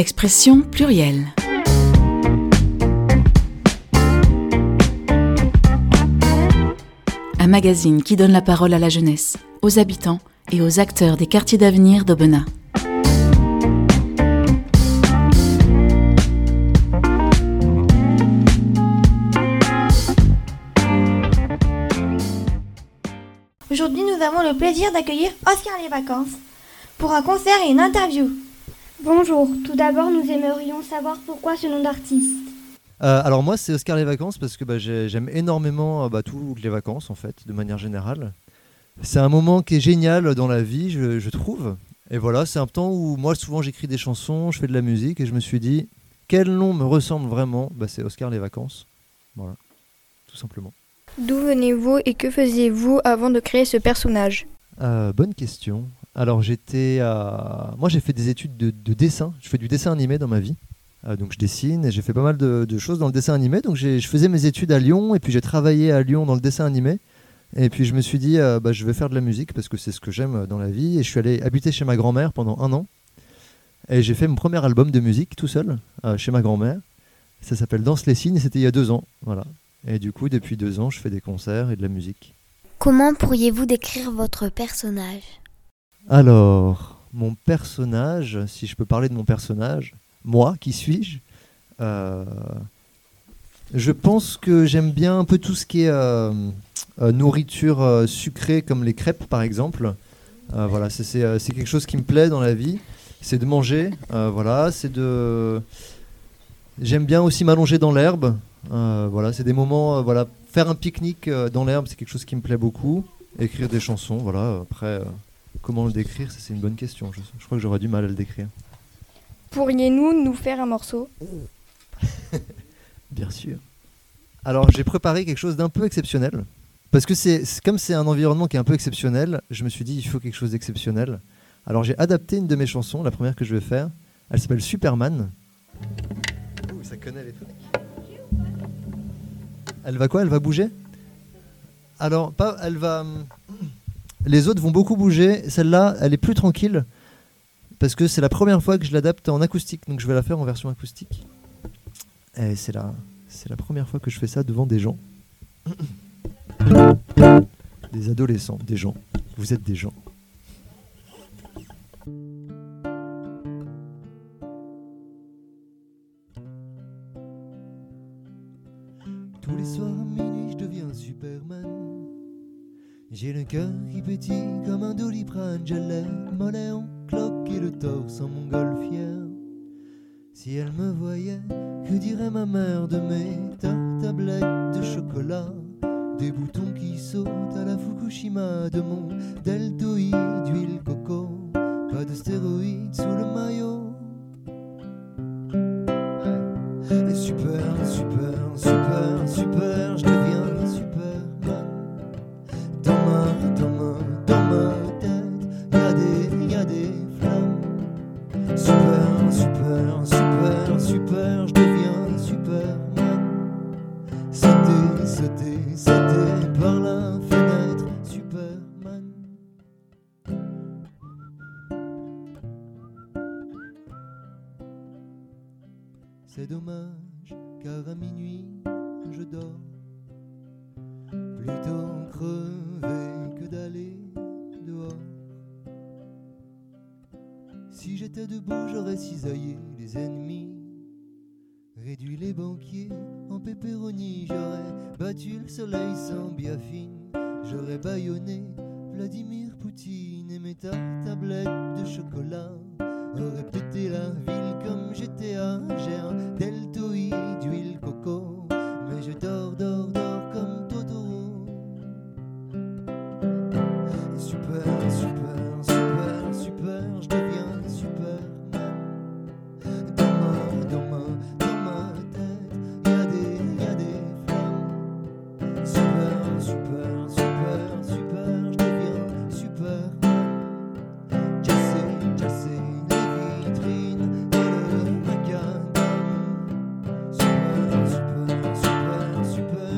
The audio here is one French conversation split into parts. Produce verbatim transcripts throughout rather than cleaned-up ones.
Expression plurielle. Un magazine qui donne la parole à la jeunesse, aux habitants et aux acteurs des quartiers d'avenir d'Aubenas. Aujourd'hui, nous avons le plaisir d'accueillir Oscar Les Vacances pour un concert et une interview. Bonjour, tout d'abord nous aimerions savoir pourquoi ce nom d'artiste. Euh, alors moi c'est Oscar Les Vacances parce que bah, j'ai, j'aime énormément euh, bah, toutes les vacances en fait, de manière générale. C'est un moment qui est génial dans la vie, je, je trouve. Et voilà, c'est un temps où moi souvent j'écris des chansons, je fais de la musique et je me suis dit quel nom me ressemble vraiment, bah, c'est Oscar Les Vacances. Voilà, tout simplement. D'où venez-vous et que faisiez-vous avant de créer ce personnage ? euh, Bonne question. Alors j'étais à... Moi j'ai fait des études de, de dessin, je fais du dessin animé dans ma vie. Euh, donc je dessine et j'ai fait pas mal de, de choses dans le dessin animé. Donc j'ai, je faisais mes études à Lyon et puis j'ai travaillé à Lyon dans le dessin animé. Et puis je me suis dit euh, bah, je vais faire de la musique parce que c'est ce que j'aime dans la vie. Et je suis allé habiter chez ma grand-mère pendant un an. Et j'ai fait mon premier album de musique tout seul euh, chez ma grand-mère. Ça s'appelle Danse les signes et c'était il y a deux ans. Voilà. Et du coup depuis deux ans je fais des concerts et de la musique. Comment pourriez-vous décrire votre personnage ? Alors, mon personnage, si je peux parler de mon personnage, moi, qui suis-je ? euh, Je pense que j'aime bien un peu tout ce qui est euh, euh, nourriture euh, sucrée, comme les crêpes par exemple. Euh, voilà, c'est, c'est, euh, c'est quelque chose qui me plaît dans la vie, c'est de manger, euh, voilà, c'est de... J'aime bien aussi m'allonger dans l'herbe, euh, voilà, c'est des moments, euh, voilà, faire un pique-nique euh, dans l'herbe, c'est quelque chose qui me plaît beaucoup. Écrire des chansons, voilà, après... Euh, Comment le décrire ? Ça, c'est une bonne question. Je, je crois que j'aurais du mal à le décrire. Pourriez-vous nous faire un morceau ? Bien sûr. Alors, j'ai préparé quelque chose d'un peu exceptionnel. Parce que c'est, c'est, comme c'est un environnement qui est un peu exceptionnel, je me suis dit, il faut quelque chose d'exceptionnel. Alors, j'ai adapté une de mes chansons, la première que je vais faire. Elle s'appelle Superman. Ouh, ça connaît les trucs. Elle va quoi ? Elle va bouger ? Alors, pas, elle va... Les autres vont beaucoup bouger. Celle-là, elle est plus tranquille parce que c'est la première fois que je l'adapte en acoustique. Donc je vais la faire en version acoustique. Et c'est la, c'est la première fois que je fais ça devant des gens. Des adolescents, des gens. Vous êtes des gens. Tous les soirs à minuit, je deviens Superman. J'ai le cœur qui pétille comme un doliprane. J'ai les mollets en cloque et le torse en montgolfière. Si elle me voyait, que dirait ma mère de mes ta- tablettes de chocolat, des boutons qui sautent à la Fukushima, de mon deltoïde d'huile coco, pas de stéroïdes sous le maillot. Et super, super, super, super, je deviens Superman. Dans ma, dans ma, dans ma tête, y'a des, y'a des flammes. Super, super, super, super, je deviens Superman. Sauter, sauter, sauter par la fenêtre, Superman. C'est dommage, car à minuit, je dors. Plutôt crever que d'aller dehors. Si j'étais debout, j'aurais cisaillé les ennemis, réduit les banquiers en pepperoni. J'aurais battu le soleil sans biafine, j'aurais bâillonné Vladimir Poutine. Et mes ta- tablettes de chocolat auraient pété la ville comme G T A. J'ai un deltoïde d'huile coco, mais je dors, dors, dors comme Totoro. Super, super, super, super, je deviens Superman. Dans ma, dans ma, dans ma tête, y'a des, y'a des flammes. Super, super, super, super, je deviens Superman. Casser, casser les vitrines et le macadam. Super, super, super, super.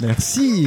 Merci.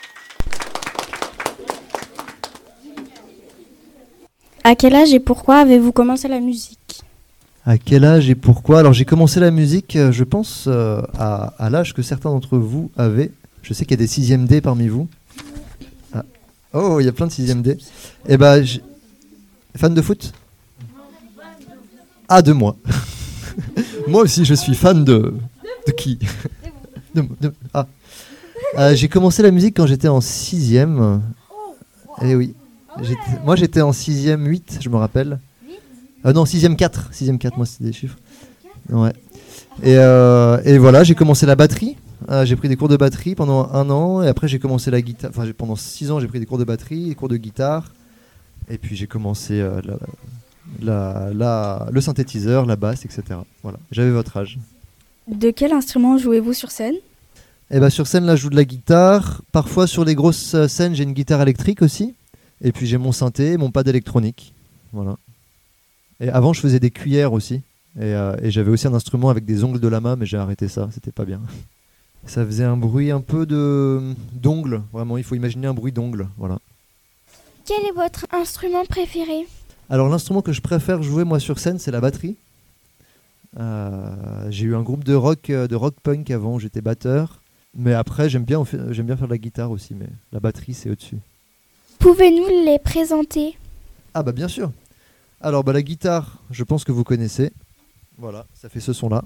À quel âge et pourquoi avez-vous commencé la musique ? À quel âge et pourquoi ? Alors j'ai commencé la musique, euh, je pense, euh, à, à l'âge que certains d'entre vous avaient. Je sais qu'il y a des sixième D parmi vous. Ah. Oh, il y a plein de sixième D. Eh ben, j'... fan de foot ? Ah, de moi. Moi aussi, je suis fan de... De qui ? de, de... Ah. Euh, j'ai commencé la musique quand j'étais en sixième. Eh oui. J'étais... Moi, j'étais en sixième huit, je me rappelle. Euh, non, sixième quatre. sixième quatre, moi, c'est des chiffres. Ouais. Et, euh, et voilà, j'ai commencé la batterie. Euh, j'ai pris des cours de batterie pendant un an. Et après, j'ai commencé la guitare. Enfin, j'ai... pendant six ans, j'ai pris des cours de batterie, des cours de guitare. Et puis, j'ai commencé euh, la, la, la, le synthétiseur, la basse, et cetera. Voilà. J'avais votre âge. De quel instrument jouez-vous sur scène ? Et bah, sur scène, là, je joue de la guitare. Parfois, sur les grosses scènes, j'ai une guitare électrique aussi. Et puis, j'ai mon synthé, mon pad électronique. Voilà. Et avant, je faisais des cuillères aussi. Et, euh, et j'avais aussi un instrument avec des ongles de lama, mais j'ai arrêté ça, c'était pas bien. Ça faisait un bruit un peu de d'ongles, vraiment, il faut imaginer un bruit d'ongles, voilà. Quel est votre instrument préféré ? Alors l'instrument que je préfère jouer moi sur scène, c'est la batterie. Euh, j'ai eu un groupe de rock, de rock punk avant, où j'étais batteur. Mais après, j'aime bien, j'aime bien faire de la guitare aussi, mais la batterie, c'est au-dessus. Pouvez-nous les présenter ? Ah bah bien sûr. Alors bah la guitare, je pense que vous connaissez. Voilà, ça fait ce son-là.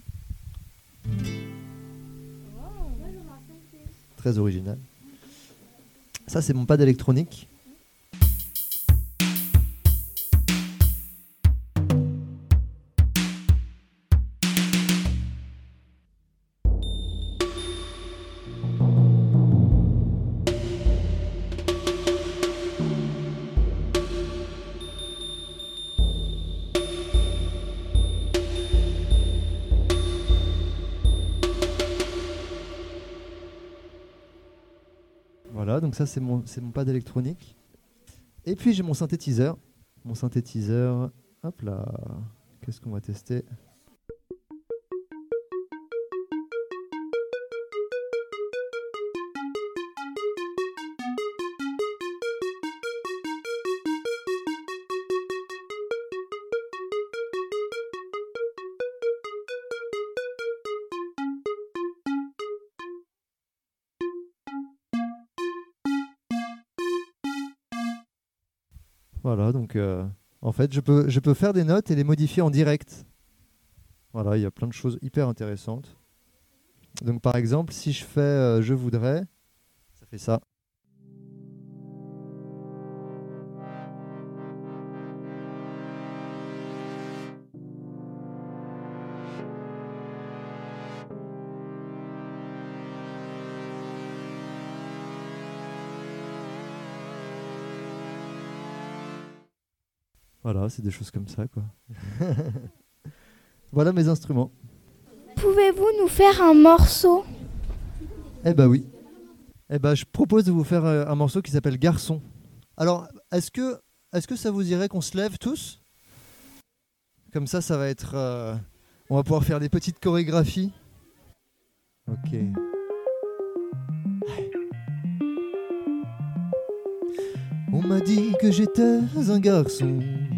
Très original. Ça c'est mon pad électronique. Voilà, donc ça c'est mon, c'est mon pad électronique. Et puis j'ai mon synthétiseur. Mon synthétiseur, hop là, qu'est-ce qu'on va tester ? Voilà, donc euh, en fait, je peux, je peux faire des notes et les modifier en direct. Voilà, il y a plein de choses hyper intéressantes. Donc par exemple, si je fais euh, je voudrais, ça fait ça. Voilà, c'est des choses comme ça, quoi. Voilà mes instruments. Pouvez-vous nous faire un morceau ? Eh ben oui. Eh ben je propose de vous faire euh, un morceau qui s'appelle Garçon. Alors, est-ce que, est-ce que ça vous irait qu'on se lève tous ? Comme ça, ça va être... Euh, on va pouvoir faire des petites chorégraphies. Ok. On m'a dit que j'étais un garçon.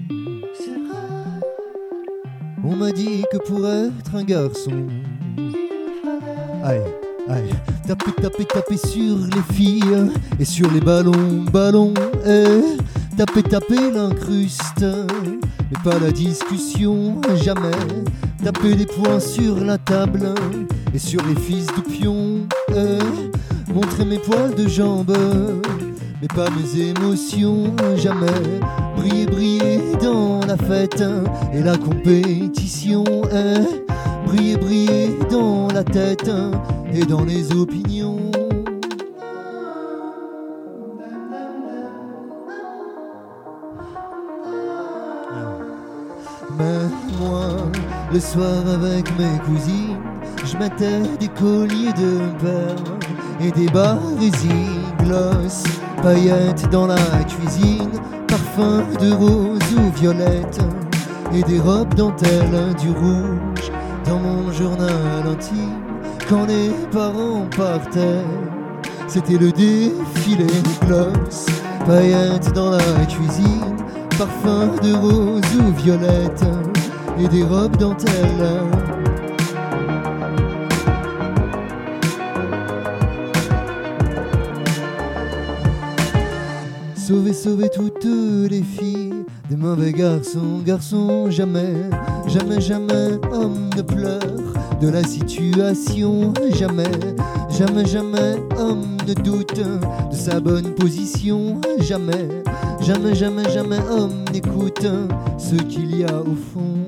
On m'a dit que pour être un garçon, aïe, aïe, taper, taper, taper sur les filles et sur les ballons, ballons, et taper, taper l'incruste, mais pas la discussion, jamais. Taper des poings sur la table et sur les fils de pion, et montrer mes poils de jambes, mais pas mes émotions, jamais. Briller, briller dans la fête et la compétition, eh. Briller, briller dans la tête et dans les opinions. Mais moi, le soir avec mes cousines, je mettais des colliers de perles et des barésies, gloss, paillettes dans la cuisine, parfum de rose ou violette et des robes dentelles du rouge dans mon journal intime. Quand les parents partaient, C'était le défilé gloss, paillettes dans la cuisine, parfum de rose ou violette et des robes dentelles. Sauver, sauver toutes les filles des mauvais garçons, garçons, jamais, jamais, jamais, homme ne pleure de la situation, jamais, jamais, jamais, homme ne doute de sa bonne position, jamais, jamais, jamais, jamais, homme n'écoute ce qu'il y a au fond.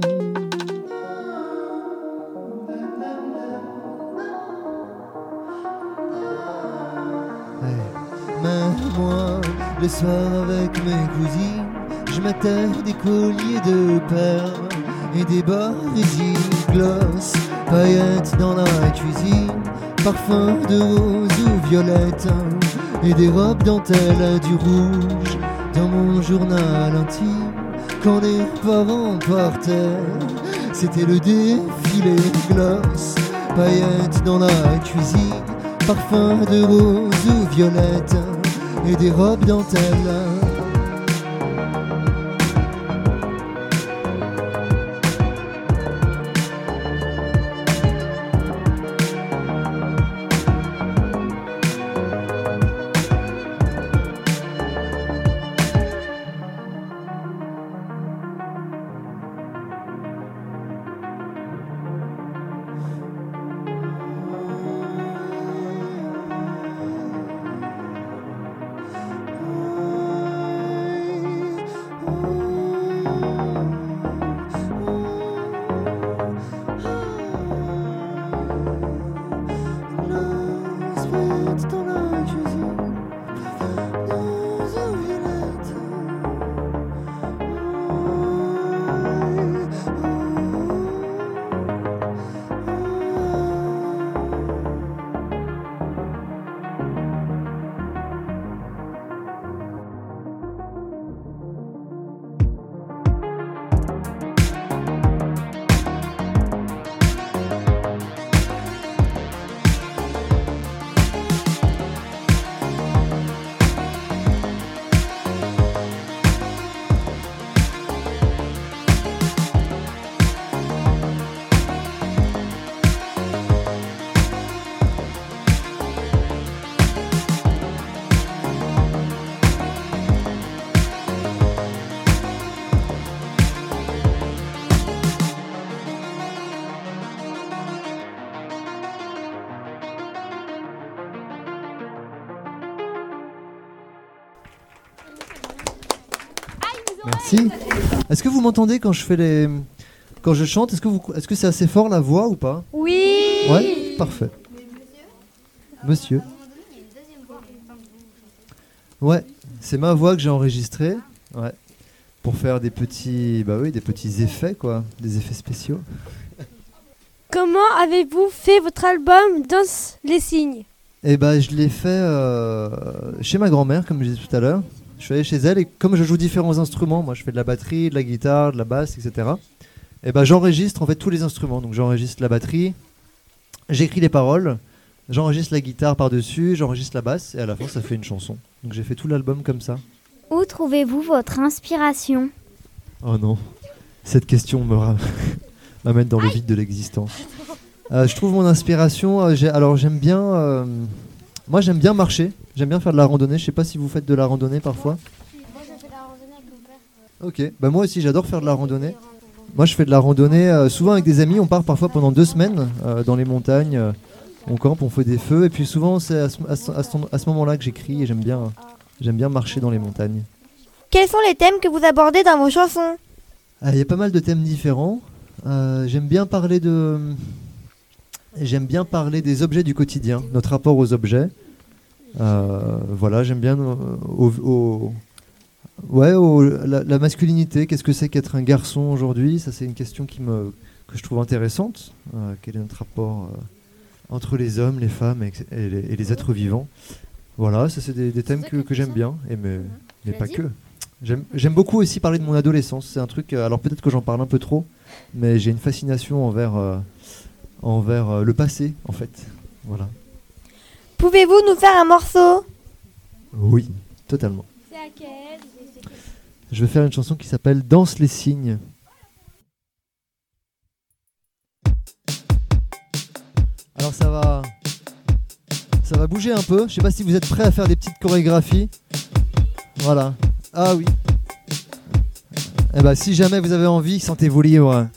Mais moi, le soir avec mes cousines, je mettais des colliers de perles et des barésies gloss, paillettes dans la cuisine, parfum de rose ou violette et des robes dentelles, du rouge dans mon journal intime. Quand les parents partaient, c'était le défilé gloss, paillettes dans la cuisine, parfum de rose ou violette et des robes dentelles. Merci. Est-ce que vous m'entendez quand je fais les, quand je chante? Est-ce que vous, est-ce que c'est assez fort la voix ou pas? Oui. Ouais, parfait. Monsieur. Ouais, c'est ma voix que j'ai enregistrée. Ouais, pour faire des petits, bah oui, des petits effets quoi, des effets spéciaux. Comment avez-vous fait votre album Danse les signes? Eh ben, je l'ai fait euh, chez ma grand-mère, comme je disais tout à l'heure. Je suis allé chez elle et comme je joue différents instruments, moi je fais de la batterie, de la guitare, de la basse, et cetera. Et ben j'enregistre en fait tous les instruments. Donc j'enregistre la batterie, j'écris les paroles, j'enregistre la guitare par-dessus, j'enregistre la basse et à la fin ça fait une chanson. Donc j'ai fait tout l'album comme ça. Où trouvez-vous votre inspiration? Oh non, cette question me ra- m'amène dans le vide de l'existence. Euh, je trouve mon inspiration, euh, j'ai, alors j'aime bien, euh, moi j'aime bien marcher, j'aime bien faire de la randonnée, je sais pas si vous faites de la randonnée parfois. Moi je fais de la randonnée avec mon père. Ok, bah moi aussi j'adore faire de la randonnée. Moi je fais de la randonnée euh, souvent avec des amis, on part parfois pendant deux semaines euh, dans les montagnes, euh, on campe, on fait des feux et puis souvent c'est à ce, à ce, à ce, à ce moment-là que j'écris et j'aime bien, euh, j'aime bien marcher dans les montagnes. Quels sont les thèmes que vous abordez dans vos chansons? Il ah, y a pas mal de thèmes différents, euh, j'aime bien parler de... J'aime bien parler des objets du quotidien, notre rapport aux objets. Euh, voilà, j'aime bien euh, au, au, ouais, au, la, la masculinité. Qu'est-ce que c'est qu'être un garçon aujourd'hui? Ça, c'est une question qui me, que je trouve intéressante. Euh, quel est notre rapport euh, entre les hommes, les femmes et, et, les, et les êtres vivants? Voilà, ça, c'est des, des thèmes que, que j'aime bien, et mais, mais pas que. J'aime, j'aime beaucoup aussi parler de mon adolescence. C'est un truc, euh, alors peut-être que j'en parle un peu trop, mais j'ai une fascination envers... Euh, envers euh, le passé en fait. Voilà. Pouvez-vous nous faire un morceau ? Oui, totalement. C'est à quel ? Je vais faire une chanson qui s'appelle « Danse les cygnes ». Alors ça va, ça va bouger un peu. Je sais pas si vous êtes prêts à faire des petites chorégraphies. Voilà. Ah oui. Eh ben, si jamais vous avez envie, sentez-vous libre.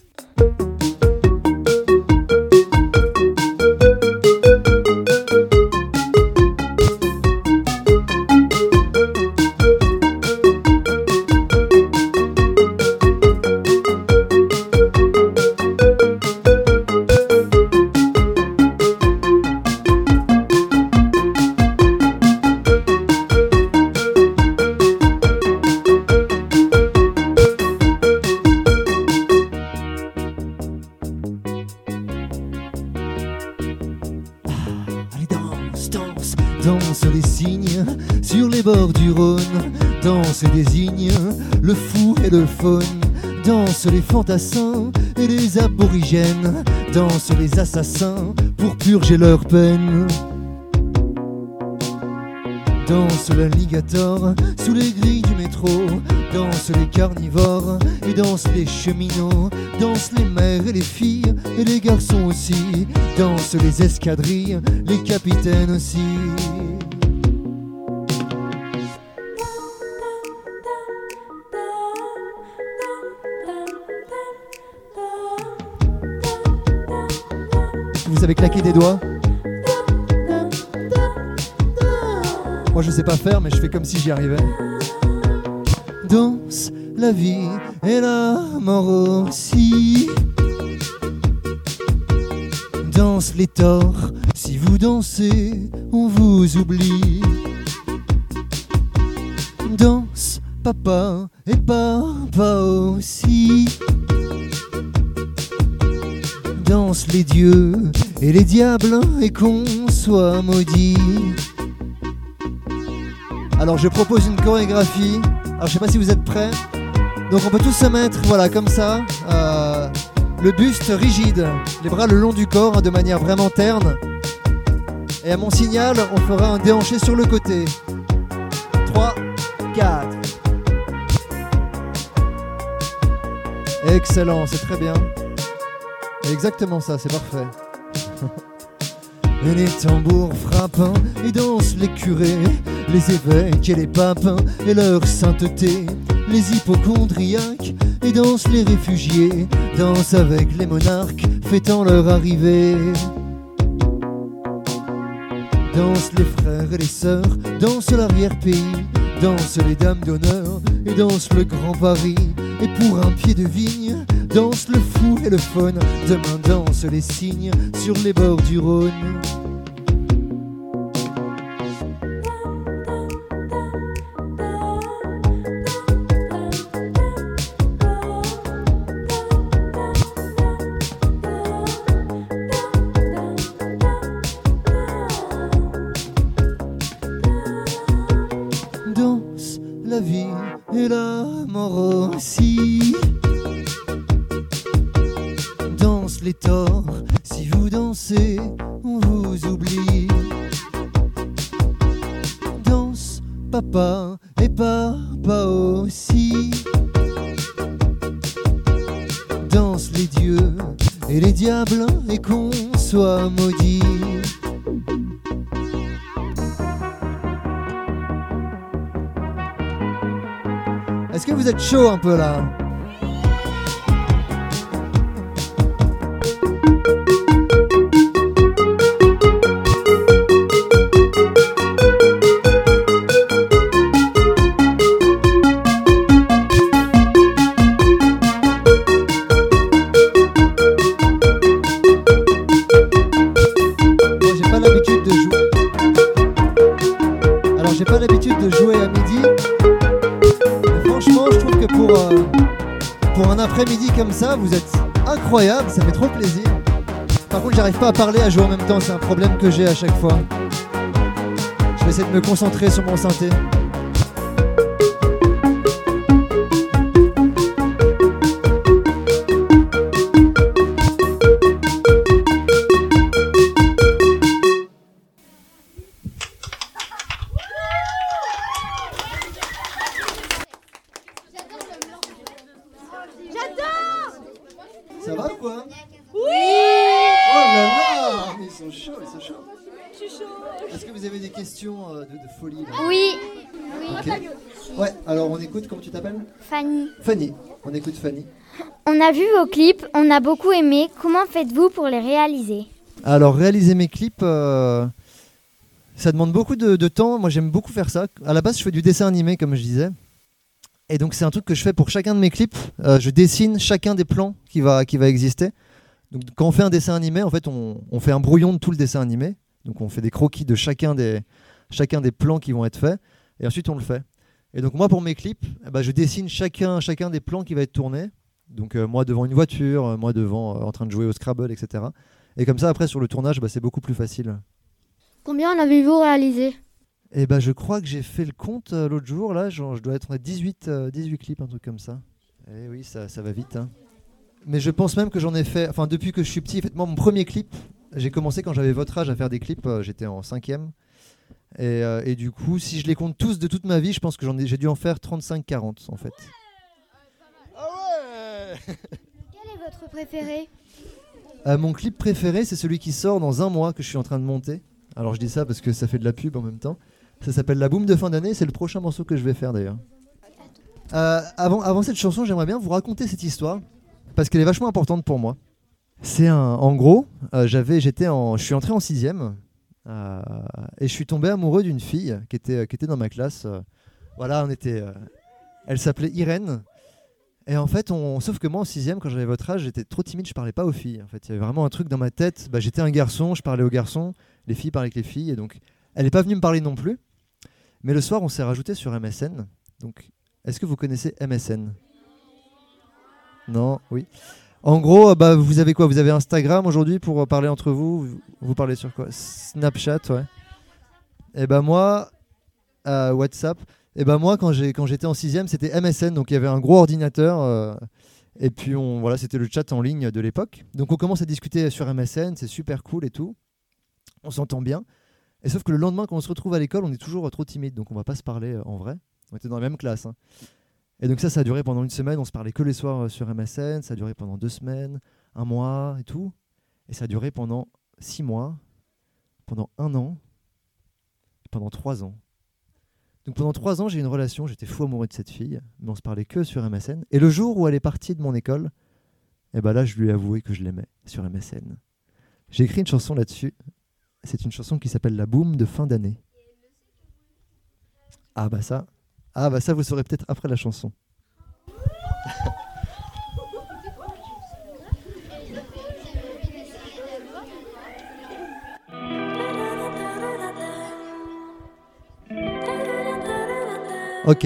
Danse les cygnes sur les bords du Rhône. Danse et désigne le fou et le faune. Danse les fantassins et les aborigènes. Danse les assassins pour purger leur peine. Danse l'alligator sous les grilles du métro. Danse les carnivores et danse les cheminots. Danse les mères et les filles et les garçons aussi. Danse les escadrilles, les capitaines aussi. Vous savez claquer des doigts? Moi je sais pas faire, mais je fais comme si j'y arrivais. Danse la vie et la mort aussi. Danse les torts, si vous dansez, on vous oublie. Danse papa et papa aussi. Danse les dieux et les diables et qu'on soit maudit. Alors je propose une chorégraphie. Alors je sais pas si vous êtes prêts. Donc on peut tous se mettre, voilà, comme ça, euh, le buste rigide, les bras le long du corps, hein, de manière vraiment terne. Et à mon signal, on fera un déhanché sur le côté. trois, quatre. Excellent, c'est très bien. Exactement ça, c'est parfait. Et les tambours frappent et dansent les curés, les évêques et les papes et leur sainteté. Les hypochondriaques et dansent les réfugiés, dansent avec les monarques fêtant leur arrivée. Dansent les frères et les sœurs, dansent l'arrière-pays, dansent les dames d'honneur et dansent le grand Paris. Et pour un pied de vigne, danse le fou et le faune. Demain dansent les cygnes sur les bords du Rhône. Danse la vie et la mort aussi. Danse les torts, si vous dansez, on vous oublie. Danse papa et papa aussi. Danse les dieux et les diables et qu'on soit maudit. Est-ce que vous êtes chaud un peu là? Moi j'ai pas l'habitude de jouer. Alors j'ai pas l'habitude de jouer à midi. Franchement, je trouve que pour, euh, pour un après-midi comme ça, vous êtes incroyable, ça fait trop plaisir. Par contre, j'arrive pas à parler, à jouer en même temps, c'est un problème que j'ai à chaque fois. Je vais essayer de me concentrer sur mon synthé. Ça va ou quoi? Oui. Oh là là, ils sont chauds, ils sont chauds. Je suis chaud. Est-ce que vous avez des questions euh, de, de folie là? Oui. Okay. Ouais, alors on écoute, comment tu t'appelles? Fanny. Fanny, on écoute Fanny. On a vu vos clips, on a beaucoup aimé. Comment faites-vous pour les réaliser? Alors réaliser mes clips, euh, ça demande beaucoup de, de temps. Moi j'aime beaucoup faire ça. À la base je fais du dessin animé comme je disais. Et donc c'est un truc que je fais pour chacun de mes clips. Euh, je dessine chacun des plans qui va, qui va exister. Donc quand on fait un dessin animé, en fait on, on fait un brouillon de tout le dessin animé. Donc on fait des croquis de chacun des, chacun des plans qui vont être faits. Et ensuite on le fait. Et donc moi pour mes clips, eh ben, je dessine chacun, chacun des plans qui va être tourné. Donc euh, moi devant une voiture, euh, moi devant euh, en train de jouer au Scrabble, et cetera. Et comme ça après sur le tournage, bah, c'est beaucoup plus facile. Combien en avez-vous réalisé? Et bah je crois que j'ai fait le compte euh, l'autre jour, là, genre, je dois être à dix-huit, euh, dix-huit clips, un truc comme ça. Et oui, ça, ça va vite. Hein. Mais je pense même que j'en ai fait, enfin depuis que je suis petit, en fait, moi mon premier clip, j'ai commencé quand j'avais votre âge à faire des clips, euh, j'étais en cinquième. Et, euh, et du coup, si je les compte tous de toute ma vie, je pense que j'en ai, j'ai dû en faire trente-cinq quarante en fait. Ah ouais. Quel est votre préféré? euh, Mon clip préféré, c'est celui qui sort dans un mois que je suis en train de monter. Alors je dis ça parce que ça fait de la pub en même temps. Ça s'appelle La Boum de fin d'année, c'est le prochain morceau que je vais faire d'ailleurs. Euh, avant, avant cette chanson, j'aimerais bien vous raconter cette histoire parce qu'elle est vachement importante pour moi. C'est un, en gros, euh, j'avais, j'étais en, je suis entré en sixième. Euh, et je suis tombé amoureux d'une fille qui était, qui était dans ma classe. Euh, voilà, on était. Euh, elle s'appelait Irène. Et en fait, on, sauf que moi en sixième, quand j'avais votre âge, j'étais trop timide, je parlais pas aux filles. En fait, il y avait vraiment un truc dans ma tête. Bah, j'étais un garçon, je parlais aux garçons, les filles parlaient avec les filles. Et donc, elle n'est pas venue me parler non plus. Mais le soir, on s'est rajouté sur M S N. Donc, est-ce que vous connaissez M S N? Non, oui. En gros, bah, vous avez quoi? Vous avez Instagram aujourd'hui pour parler entre vous? Vous, vous parlez sur quoi? Snapchat, ouais. Et bah moi, euh, WhatsApp. Et bah moi, quand, j'ai, quand j'étais en sixième, c'était M S N. Donc il y avait un gros ordinateur. Euh, et puis on, voilà, c'était le chat en ligne de l'époque. Donc on commence à discuter sur M S N. C'est super cool et tout. On s'entend bien. Et sauf que le lendemain, quand on se retrouve à l'école, on est toujours trop timide. Donc on va pas se parler en vrai. On était dans la même classe. Hein. Et donc ça, ça a duré pendant une semaine, on se parlait que les soirs sur M S N, ça a duré pendant deux semaines, un mois et tout. Et ça a duré pendant six mois, pendant un an, et pendant trois ans. Donc pendant trois ans, j'ai eu une relation, j'étais fou amoureux de cette fille, mais on se parlait que sur M S N. Et le jour où elle est partie de mon école, et ben là, je lui ai avoué que je l'aimais sur M S N. J'ai écrit une chanson là-dessus, c'est une chanson qui s'appelle La Boum de fin d'année. Ah bah ça... Ah bah ça vous saurez peut-être après la chanson. Ok.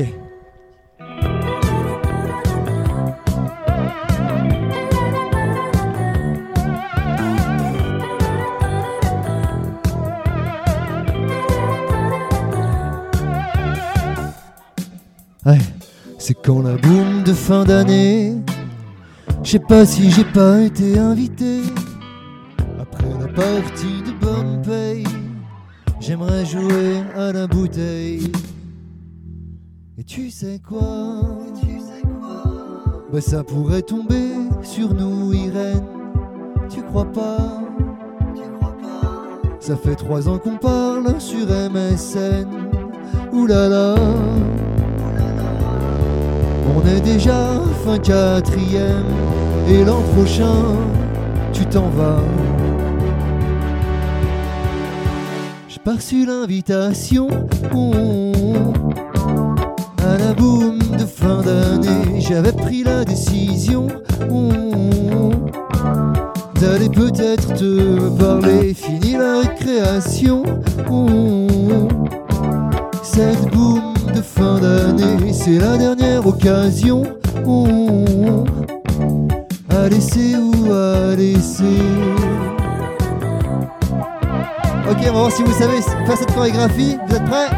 Ouais, c'est quand la boum de fin d'année. Je sais pas si j'ai pas été invité. Après la partie de bonne paye, j'aimerais jouer à la bouteille. Et tu sais quoi, tu sais quoi bah ça pourrait tomber sur nous, Irène. Tu crois pas, tu crois pas ça fait trois ans qu'on parle sur M S N. Ouh là là, on est déjà fin quatrième. Et l'an prochain, tu t'en vas. J'ai pas reçu l'invitation oh, à la boum de fin d'année. J'avais pris la décision oh, d'aller peut-être te parler. Fini la récréation oh, cette boum de fin d'année, c'est la dernière occasion oh, à laisser ou à laisser. Ok, on va voir si vous savez faire cette chorégraphie. Vous êtes prêts?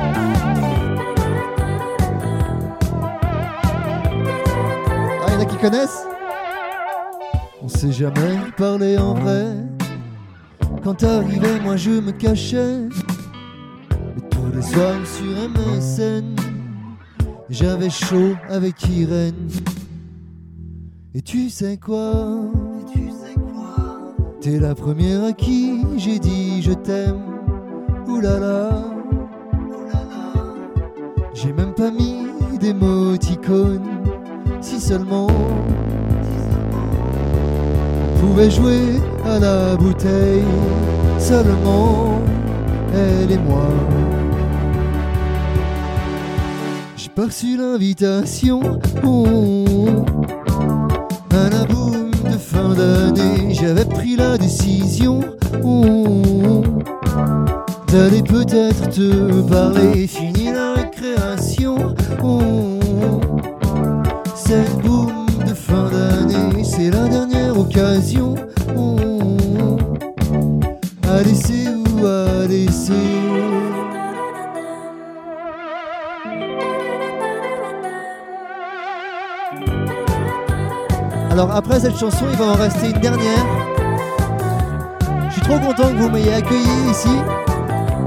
Ah, il y en a qui connaissent? On s'est jamais parlé en vrai. Quand t'arrivais, moi je me cachais. Mais tous les soirs sur M S N, j'avais chaud avec Irène. Et tu sais quoi, tu T'es la première à qui j'ai dit je t'aime. Ouh là là, j'ai même pas mis d'émoticône. Si seulement on pouvait jouer à la bouteille, seulement elle et moi. J'ai pas reçu l'invitation oh, à la boum de fin d'année. J'avais pris la décision oh, d'aller peut-être te parler. Fini la récréation oh, cette boum de fin d'année, c'est la dernière occasion oh, à laisser ou à laisser. Alors après cette chanson, il va en rester une dernière. Je suis trop content que vous m'ayez accueilli ici.